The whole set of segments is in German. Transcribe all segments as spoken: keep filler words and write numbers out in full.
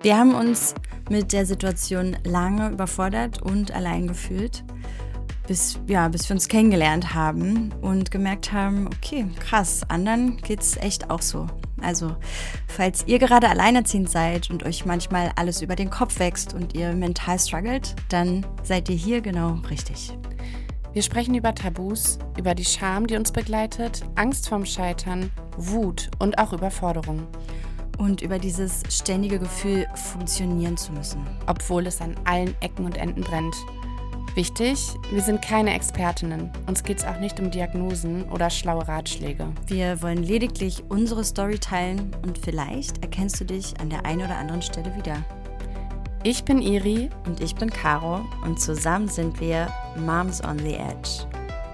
Wir haben uns mit der Situation lange überfordert und allein gefühlt, bis, ja, bis wir uns kennengelernt haben und gemerkt haben, okay, krass, anderen geht's echt auch so. Also, falls ihr gerade alleinerziehend seid und euch manchmal alles über den Kopf wächst und ihr mental struggelt, dann seid ihr hier genau richtig. Wir sprechen über Tabus, über die Scham, die uns begleitet, Angst vorm Scheitern, Wut und auch Überforderung. Und über dieses ständige Gefühl, funktionieren zu müssen. Obwohl es an allen Ecken und Enden brennt. Wichtig, wir sind keine Expertinnen. Uns geht es auch nicht um Diagnosen oder schlaue Ratschläge. Wir wollen lediglich unsere Story teilen und vielleicht erkennst du dich an der einen oder anderen Stelle wieder. Ich bin Iri und ich bin Caro und zusammen sind wir Moms on the Edge.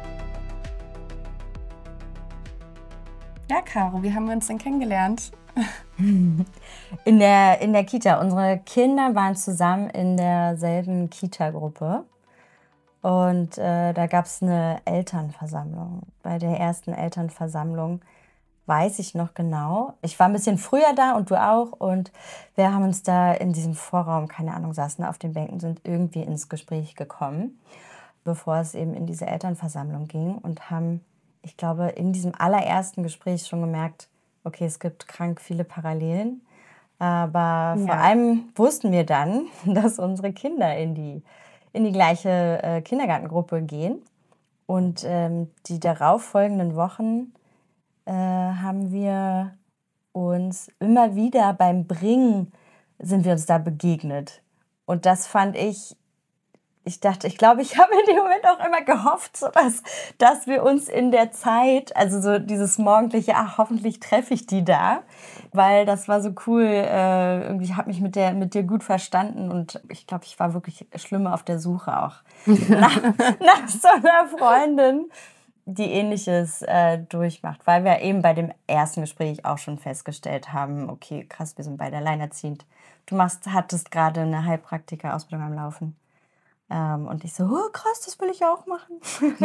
Ja, Caro, wie haben wir uns denn kennengelernt? In der, in der Kita. Unsere Kinder waren zusammen in derselben Kita-Gruppe. Und äh, da gab es eine Elternversammlung. Bei der ersten Elternversammlung weiß ich noch genau. Ich war ein bisschen früher da und du auch. Und wir haben uns da in diesem Vorraum, keine Ahnung, saßen auf den Bänken, sind irgendwie ins Gespräch gekommen, bevor es eben in diese Elternversammlung ging. Und haben, ich glaube, in diesem allerersten Gespräch schon gemerkt, okay, es gibt krank viele Parallelen. Aber ja. Vor allem wussten wir dann, dass unsere Kinder in die in die gleiche äh, Kindergartengruppe gehen. Und ähm, die darauffolgenden Wochen äh, haben wir uns immer wieder beim Bringen, sind wir uns da begegnet. Und das fand ich, ich dachte, ich glaube, ich habe in dem Moment auch immer gehofft, so dass, dass wir uns in der Zeit, also so dieses morgendliche, ach, hoffentlich treffe ich die da, weil das war so cool, äh, irgendwie, ich habe mich mit, der, mit dir gut verstanden und ich glaube, ich war wirklich schlimm auf der Suche auch nach, nach so einer Freundin, die Ähnliches äh, durchmacht, weil wir eben bei dem ersten Gespräch auch schon festgestellt haben, okay, krass, wir sind beide alleinerziehend. Du machst, hattest gerade eine Heilpraktiker-Ausbildung am Laufen. Ähm, und ich so, oh, krass, das will ich auch machen.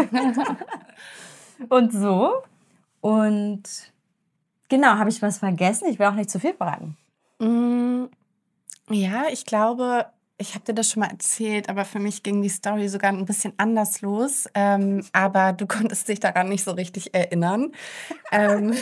Und so. Und genau, habe ich was vergessen? Ich will auch nicht zu viel verraten. Mm, ja, ich glaube, ich habe dir das schon mal erzählt, aber für mich ging die Story sogar ein bisschen anders los. Ähm, aber du konntest dich daran nicht so richtig erinnern. ähm,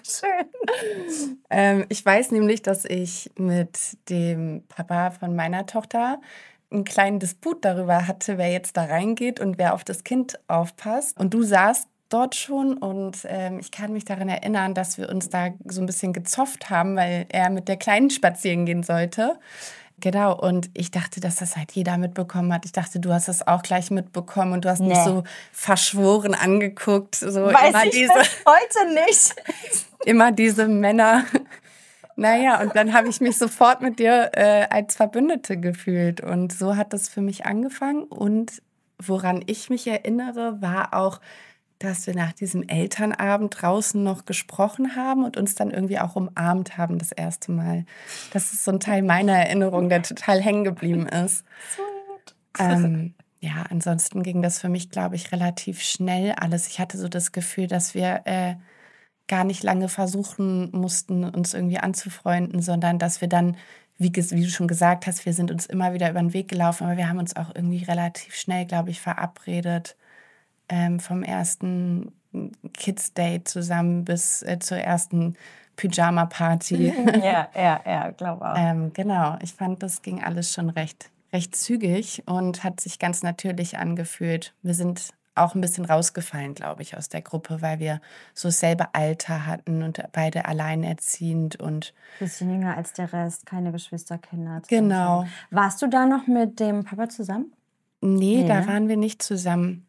Schön. ähm, ich weiß nämlich, dass ich mit dem Papa von meiner Tochter einen kleinen Disput darüber hatte, wer jetzt da reingeht und wer auf das Kind aufpasst. Und du saßt dort schon und ähm, ich kann mich daran erinnern, dass wir uns da so ein bisschen gezofft haben, weil er mit der Kleinen spazieren gehen sollte. Genau, und ich dachte, dass das halt jeder mitbekommen hat. Ich dachte, du hast das auch gleich mitbekommen und du hast nee. mich so verschworen angeguckt. So Weiß immer ich diese, heute nicht. Immer diese Männer. Naja, und dann habe ich mich sofort mit dir äh, als Verbündete gefühlt. Und so hat das für mich angefangen. Und woran ich mich erinnere, war auch, dass wir nach diesem Elternabend draußen noch gesprochen haben und uns dann irgendwie auch umarmt haben das erste Mal. Das ist so ein Teil meiner Erinnerung, der total hängen geblieben ist. Sweet. Ähm, ja, ansonsten ging das für mich, glaube ich, relativ schnell alles. Ich hatte so das Gefühl, dass wir äh, gar nicht lange versuchen mussten, uns irgendwie anzufreunden, sondern dass wir dann, wie, wie du schon gesagt hast, wir sind uns immer wieder über den Weg gelaufen, aber wir haben uns auch irgendwie relativ schnell, glaube ich, verabredet, ähm, vom ersten Kids-Date zusammen bis äh, zur ersten Pyjama-Party. Ja, ja, ja, glaube auch. ähm, genau, ich fand, das ging alles schon recht, recht zügig und hat sich ganz natürlich angefühlt. Wir sind auch ein bisschen rausgefallen, glaube ich, aus der Gruppe, weil wir so dasselbe Alter hatten und beide alleinerziehend und bisschen jünger als der Rest, keine Geschwisterkinder. Genau. Warst du da noch mit dem Papa zusammen? Nee, Nee, da ne? waren wir nicht zusammen.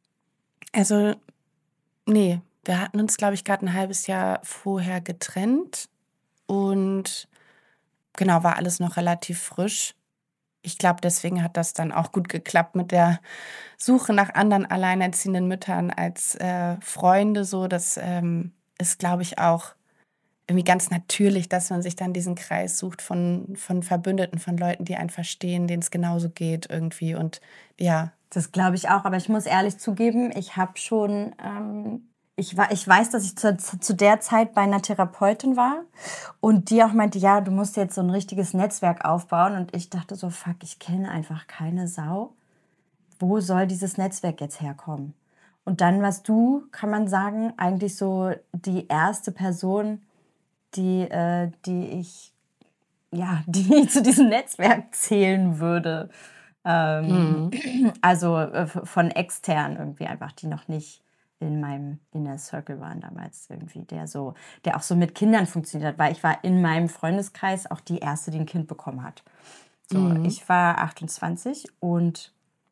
Also, nee, wir hatten uns, glaube ich, gerade ein halbes Jahr vorher getrennt und genau, war alles noch relativ frisch. Ich glaube, deswegen hat das dann auch gut geklappt mit der Suche nach anderen alleinerziehenden Müttern als äh, Freunde. So, das ähm, ist, glaube ich, auch irgendwie ganz natürlich, dass man sich dann diesen Kreis sucht von, von Verbündeten, von Leuten, die einen verstehen, denen es genauso geht irgendwie. Und ja. Das glaube ich auch, aber ich muss ehrlich zugeben, ich habe schon ähm, ich, war, ich weiß, dass ich zu, zu der Zeit bei einer Therapeutin war und die auch meinte, ja, du musst jetzt so ein richtiges Netzwerk aufbauen. Und ich dachte so, fuck, ich kenne einfach keine Sau. Wo soll dieses Netzwerk jetzt herkommen? Und dann warst du, kann man sagen, eigentlich so die erste Person, die, äh, die ich, ja, die ich zu diesem Netzwerk zählen würde. Ähm, Mhm. also äh, von extern irgendwie einfach, die noch nicht in meinem Inner Circle waren damals irgendwie, der so, der auch so mit Kindern funktioniert hat, weil ich war in meinem Freundeskreis auch die erste, die ein Kind bekommen hat. So, Mhm. ich war achtundzwanzig und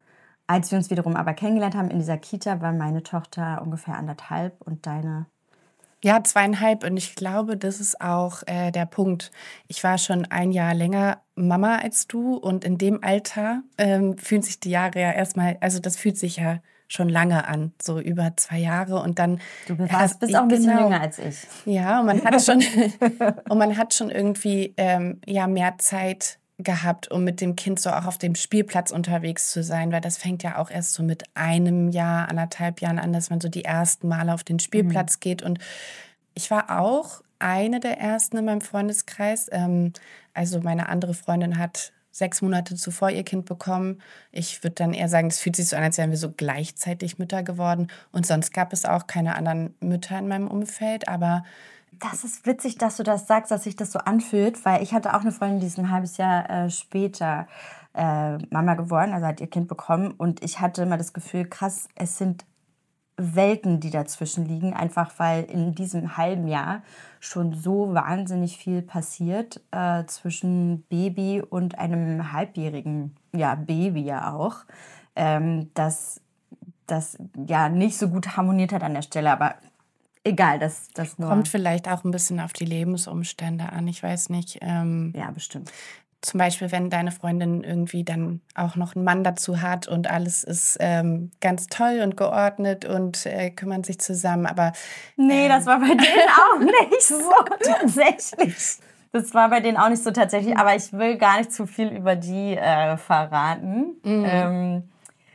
als wir uns wiederum aber kennengelernt haben in dieser Kita, war meine Tochter ungefähr anderthalb und deine. Ja, zweieinhalb. Und ich glaube, das ist auch äh, der Punkt. Ich war schon ein Jahr länger Mama als du und in dem Alter ähm, fühlen sich die Jahre ja erstmal, also das fühlt sich ja schon lange an, so über zwei Jahre und dann Du warst, hast bist auch ich ein bisschen genau. jünger als ich. Ja, und man hat schon und man hat schon irgendwie ähm, ja mehr Zeit gehabt, um mit dem Kind so auch auf dem Spielplatz unterwegs zu sein, weil das fängt ja auch erst so mit einem Jahr, anderthalb Jahren an, dass man so die ersten Male auf den Mhm. Spielplatz geht. Und ich war auch eine der ersten in meinem Freundeskreis. Ähm, also meine andere Freundin hat sechs Monate zuvor ihr Kind bekommen. Ich würde dann eher sagen, es fühlt sich so an, als wären wir so gleichzeitig Mütter geworden. Und sonst gab es auch keine anderen Mütter in meinem Umfeld. Aber Das ist witzig, dass du das sagst, dass sich das so anfühlt, weil ich hatte auch eine Freundin, die ist ein halbes Jahr äh, später äh, Mama geworden, also hat ihr Kind bekommen. Und ich hatte immer das Gefühl, krass, es sind Welten, die dazwischen liegen, einfach weil in diesem halben Jahr schon so wahnsinnig viel passiert äh, zwischen Baby und einem halbjährigen, ja, Baby ja auch, ähm, dass das ja nicht so gut harmoniert hat an der Stelle, aber egal, das, das kommt nur, vielleicht auch ein bisschen auf die Lebensumstände an. Ich weiß nicht. Ähm, ja, bestimmt. zum Beispiel, wenn deine Freundin irgendwie dann auch noch einen Mann dazu hat und alles ist ähm, ganz toll und geordnet und äh, kümmern sich zusammen. Aber Nee, das ähm, war bei denen auch nicht so tatsächlich. Das war bei denen auch nicht so tatsächlich, aber ich will gar nicht zu viel über die äh, verraten. mm, Ähm,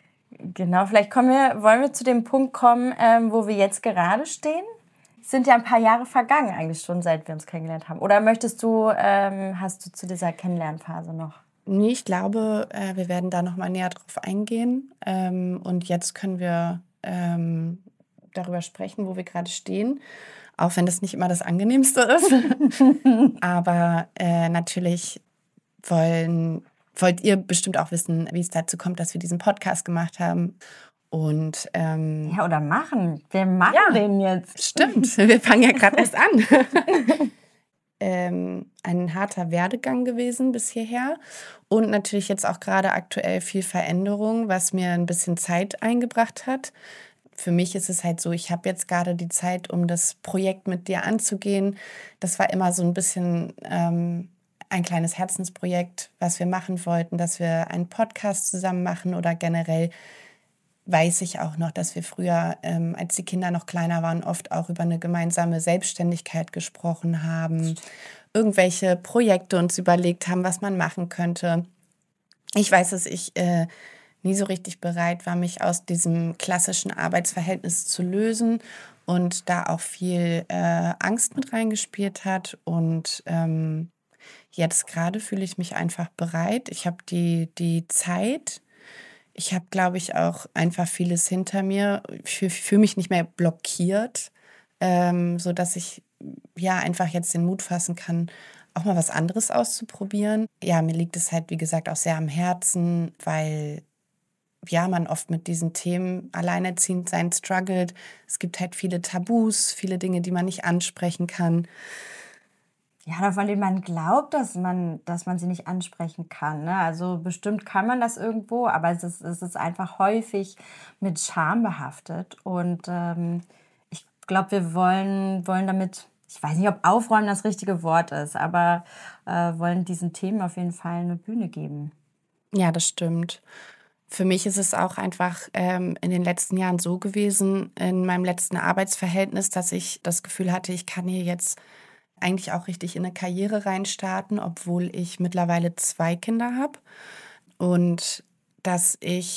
genau, vielleicht kommen wir, wollen wir zu dem Punkt kommen, ähm, wo wir jetzt gerade stehen. Es sind ja ein paar Jahre vergangen eigentlich schon, seit wir uns kennengelernt haben. Oder möchtest du, ähm, hast du zu dieser Kennenlernphase noch? nee, ich glaube, äh, wir werden da noch mal näher drauf eingehen. Ähm, und jetzt können wir ähm, darüber sprechen, wo wir gerade stehen. Auch wenn das nicht immer das Angenehmste ist. Aber äh, natürlich wollen, wollt ihr bestimmt auch wissen, wie es dazu kommt, dass wir diesen Podcast gemacht haben. Und ähm, Ja, oder machen. Wir machen ja, den jetzt. stimmt, wir fangen ja gerade erst an. ähm, ein harter Werdegang gewesen bis hierher. Und natürlich jetzt auch gerade aktuell viel Veränderung, was mir ein bisschen Zeit eingebracht hat. Für mich ist es halt so, ich habe jetzt gerade die Zeit, um das Projekt mit dir anzugehen. Das war immer so ein bisschen ähm, ein kleines Herzensprojekt, was wir machen wollten, dass wir einen Podcast zusammen machen oder generell weiß ich auch noch, dass wir früher, ähm, als die Kinder noch kleiner waren, oft auch über eine gemeinsame Selbstständigkeit gesprochen haben, irgendwelche Projekte uns überlegt haben, was man machen könnte. Ich weiß, dass ich äh, nie so richtig bereit war, mich aus diesem klassischen Arbeitsverhältnis zu lösen und da auch viel äh, Angst mit reingespielt hat. Und ähm, jetzt gerade fühle ich mich einfach bereit. Ich habe die, die Zeit. Ich habe, glaube ich, auch einfach vieles hinter mir. Ich fühle fühl mich nicht mehr blockiert, ähm, sodass ich ja einfach jetzt den Mut fassen kann, auch mal was anderes auszuprobieren. Ja, mir liegt es halt, wie gesagt, auch sehr am Herzen, weil ja, man oft mit diesen Themen alleinerziehend sein struggelt. Es gibt halt viele Tabus, viele Dinge, die man nicht ansprechen kann. Ja, von denen man glaubt, dass man, dass man sie nicht ansprechen kann. Ne? Also bestimmt kann man das irgendwo, aber es ist, es ist einfach häufig mit Scham behaftet. Und ähm, ich glaube, wir wollen, wollen damit, ich weiß nicht, ob aufräumen das richtige Wort ist, aber äh, wollen diesen Themen auf jeden Fall eine Bühne geben. Ja, das stimmt. Für mich ist es auch einfach ähm, in den letzten Jahren so gewesen, in meinem letzten Arbeitsverhältnis, dass ich das Gefühl hatte, ich kann hier jetzt eigentlich auch richtig in eine Karriere reinstarten, obwohl ich mittlerweile zwei Kinder habe. Und dass ich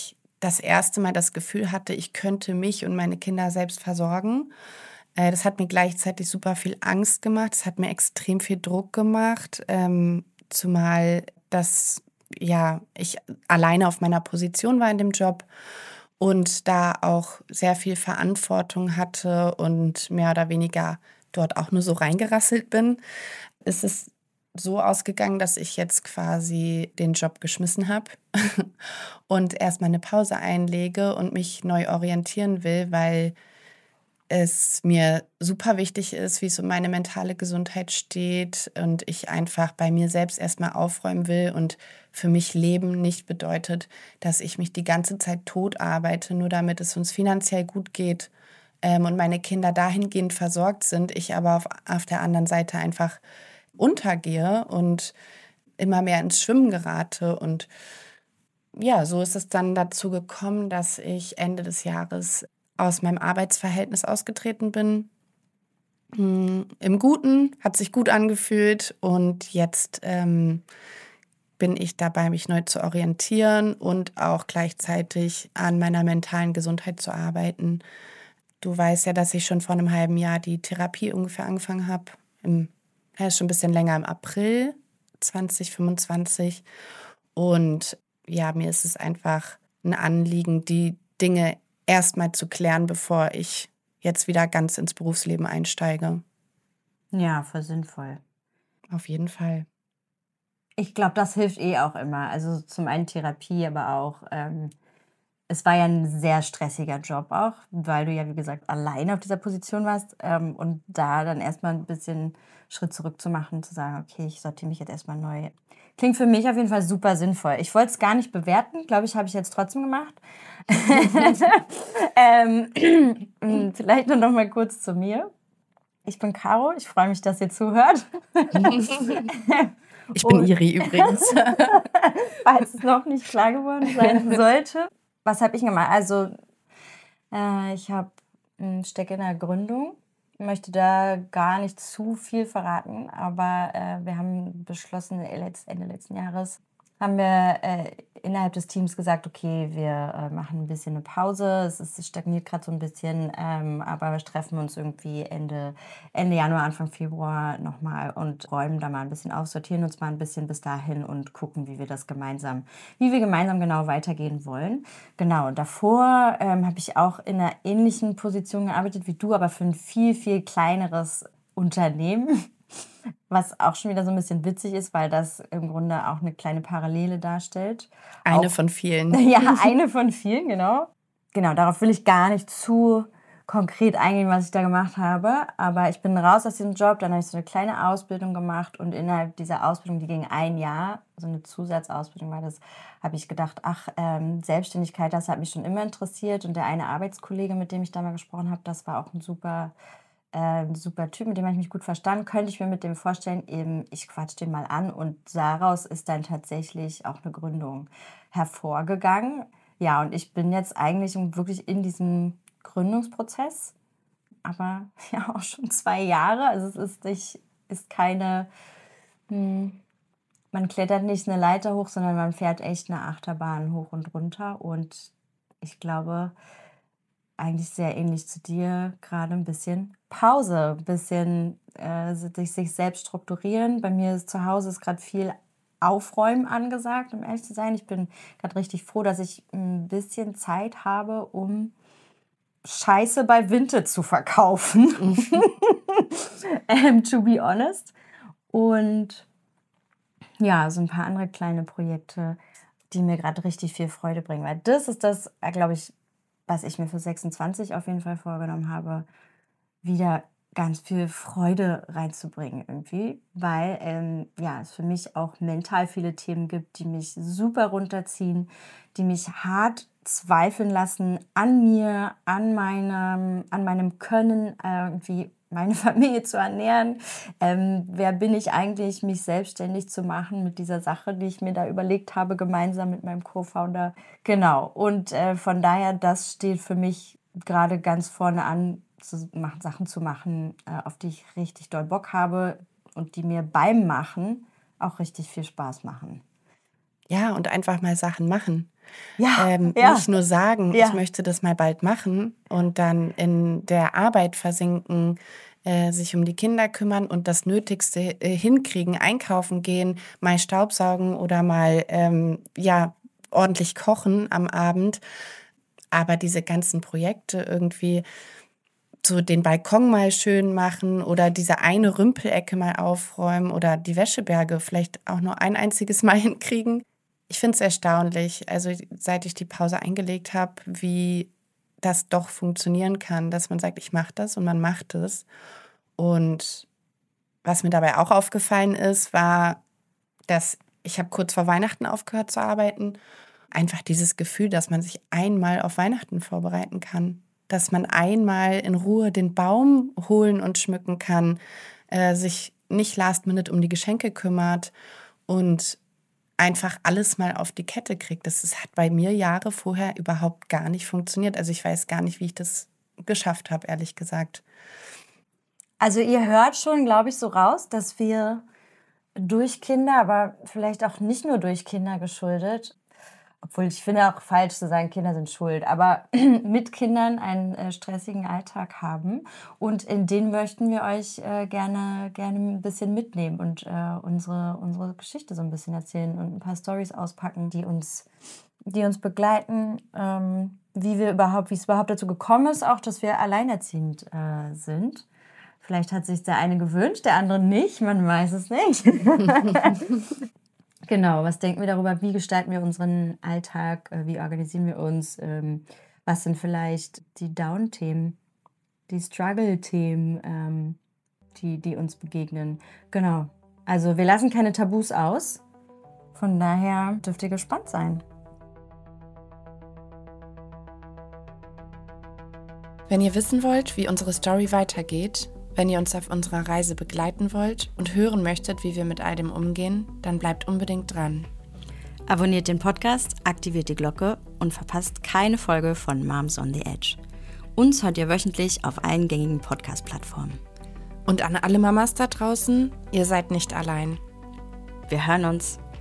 das erste Mal das Gefühl hatte, ich könnte mich und meine Kinder selbst versorgen. Äh, das hat mir gleichzeitig super viel Angst gemacht. Es hat mir extrem viel Druck gemacht, ähm, zumal dass, ja, ich alleine auf meiner Position war in dem Job und da auch sehr viel Verantwortung hatte und mehr oder weniger dort auch nur so reingerasselt bin. Es ist so ausgegangen, dass ich jetzt quasi den Job geschmissen habe und erst mal 'ne Pause einlege und mich neu orientieren will, weil es mir super wichtig ist, wie es um meine mentale Gesundheit steht und ich einfach bei mir selbst erst mal aufräumen will und für mich Leben nicht bedeutet, dass ich mich die ganze Zeit tot arbeite, nur damit es uns finanziell gut geht, ähm, und meine Kinder dahingehend versorgt sind, ich aber auf auf der anderen Seite einfach untergehe und immer mehr ins Schwimmen gerate. Und ja, so ist es dann dazu gekommen, dass ich Ende des Jahres aus meinem Arbeitsverhältnis ausgetreten bin. Hm, im Guten, hat sich gut angefühlt und jetzt, ähm, bin ich dabei, mich neu zu orientieren und auch gleichzeitig an meiner mentalen Gesundheit zu arbeiten. Du weißt ja, dass ich schon vor einem halben Jahr die Therapie ungefähr angefangen habe. Im ja, ist schon 'n bisschen länger, im April zwanzig fünfundzwanzig. Und ja, mir ist es einfach ein Anliegen, die Dinge erst mal zu klären, bevor ich jetzt wieder ganz ins Berufsleben einsteige. Ja, voll sinnvoll. Auf jeden Fall. Ich glaube, das hilft eh auch immer. Also zum einen Therapie, aber auch, ähm, es war ja ein sehr stressiger Job auch, weil du ja, wie gesagt, alleine auf dieser Position warst, ähm, und da dann erst mal 'n bisschen Schritt zurück zu machen, zu sagen: „Okay, ich sortiere mich jetzt erst mal neu.“ Klingt für mich auf jeden Fall super sinnvoll. Ich wollte es gar nicht bewerten, glaube ich, habe ich jetzt trotzdem gemacht. Ähm, hm, vielleicht nur noch mal kurz zu mir. Ich bin Caro, ich freue mich, dass ihr zuhört. Ich bin Und Iri übrigens. falls es noch nicht klar geworden sein sollte. Was habe ich gemacht? Also, äh, ich habe hm, stecke in der Gründung, möchte da gar nicht zu viel verraten, aber, äh, wir haben beschlossen, äh, letzt Ende letzten Jahres haben wir, äh, innerhalb des Teams gesagt: „Okay, wir, äh, machen ein bisschen eine Pause. Es ist es stagniert gerade so ein bisschen, ähm, aber wir treffen uns irgendwie Ende Ende Januar, Anfang Februar noch mal und räumen da mal ein bisschen auf, sortieren uns mal ein bisschen bis dahin und gucken, wie wir das gemeinsam wie wir gemeinsam genau weitergehen wollen.“ Genau, und davor, ähm, habe ich auch in einer ähnlichen Position gearbeitet wie du, aber für ein viel, viel kleineres Unternehmen, was auch schon wieder so ein bisschen witzig ist, weil das im Grunde auch eine kleine Parallele darstellt. Eine Auch von vielen. ja, eine von vielen, genau. Genau, darauf will ich gar nicht zu konkret eingehen, was ich da gemacht habe, aber ich bin raus aus diesem Job, dann habe ich so eine kleine Ausbildung gemacht und innerhalb dieser Ausbildung, die ging ein Jahr, so eine Zusatzausbildung war das, habe ich gedacht: „Ach, ähm, Selbstständigkeit, das hat mich schon immer interessiert.“ Und der eine Arbeitskollege, mit dem ich da mal gesprochen habe, das war auch ein super äh, 'n super Typ, mit dem habe ich mich gut verstanden. Könnte ich mir mit dem vorstellen, eben, ich quatsche den mal an und daraus ist dann tatsächlich auch eine Gründung hervorgegangen. Ja, und ich bin jetzt eigentlich wirklich in diesem Gründungsprozess, aber ja auch schon zwei Jahre. Also, es ist nicht ist keine hm, man klettert nicht eine Leiter hoch, sondern man fährt echt eine Achterbahn hoch und runter und ich glaube, eigentlich sehr ähnlich zu dir, gerade ein bisschen Pause, ein bisschen, äh, sich sich selbst strukturieren. Bei mir ist zu Hause ist grad viel Aufräumen angesagt, um ehrlich zu sein. Ich bin gerade richtig froh, dass ich ein bisschen Zeit habe, um Scheiße bei Vinted zu verkaufen, ähm, to be honest. Und ja, so ein paar andere kleine Projekte, die mir gerade richtig viel Freude bringen, weil das ist das, äh, glaube ich, was ich mir für sechsundzwanzig auf jeden Fall vorgenommen habe, wieder ganz viel Freude reinzubringen irgendwie, weil, ähm, ja, es für mich auch mental viele Themen gibt, die mich super runterziehen, die mich hart zweifeln lassen an mir, an meinem an meinem Können, äh, irgendwie meine Familie zu ernähren. Ähm, wer bin ich eigentlich, mich selbstständig zu machen mit dieser Sache, die ich mir da überlegt habe, gemeinsam mit meinem Co-Founder. Genau. Und, äh, von daher, das steht für mich gerade ganz vorne an, zu machen Sachen zu machen, äh, auf die ich richtig doll Bock habe und die mir beim Machen auch richtig viel Spaß machen. Ja, und einfach mal Sachen machen. Ja, Ähm, ja. Nicht nur sagen, Ja. ich möchte das mal bald machen und dann in der Arbeit versinken, äh, sich um die Kinder kümmern und das Nötigste äh, hinkriegen, einkaufen gehen, mal Staubsaugen oder mal ähm, ja, ordentlich kochen am Abend. Aber diese ganzen Projekte irgendwie, so den Balkon mal schön machen oder diese eine Rümpelecke mal aufräumen oder die Wäscheberge vielleicht auch nur ein einziges Mal hinkriegen. Ich finde es erstaunlich, also seit ich die Pause eingelegt habe, wie das doch funktionieren kann, dass man sagt, ich mache das und man macht es. Und was mir dabei auch aufgefallen ist, war, dass ich habe kurz vor Weihnachten aufgehört zu arbeiten. Einfach dieses Gefühl, dass man sich einmal auf Weihnachten vorbereiten kann. Dass man einmal in Ruhe den Baum holen und schmücken kann, äh, sich nicht last minute um die Geschenke kümmert und einfach alles mal auf die Kette kriegt. Das, das hat bei mir Jahre vorher überhaupt gar nicht funktioniert. Also ich weiß gar nicht, wie ich das geschafft habe, ehrlich gesagt. Also ihr hört schon, glaube ich, so raus, dass wir durch Kinder, aber vielleicht auch nicht nur durch Kinder geschuldet, obwohl ich finde auch falsch zu sagen, Kinder sind schuld, aber mit Kindern einen äh, stressigen Alltag haben. Und in den möchten wir euch äh, gerne, gerne ein bisschen mitnehmen und äh, unsere, unsere Geschichte so ein bisschen erzählen und ein paar Storys auspacken, die uns, die uns begleiten, ähm, wie wir überhaupt, wie es überhaupt dazu gekommen ist, auch, dass wir alleinerziehend äh, sind. Vielleicht hat sich der eine gewünscht, der andere nicht, man weiß es nicht. Genau, was denken wir darüber, wie gestalten wir unseren Alltag, äh, wie organisieren wir uns, ähm, was sind vielleicht die Down-Themen, die Struggle-Themen, ähm, die, die uns begegnen. Genau, also wir lassen keine Tabus aus, von daher dürft ihr gespannt sein. Wenn ihr wissen wollt, wie unsere Story weitergeht, wenn ihr uns auf unserer Reise begleiten wollt und hören möchtet, wie wir mit all dem umgehen, dann bleibt unbedingt dran. Abonniert den Podcast, aktiviert die Glocke und verpasst keine Folge von Moms on the Edge. Uns hört ihr wöchentlich auf allen gängigen Podcast-Plattformen. Und an alle Mamas da draußen, ihr seid nicht allein. Wir hören uns.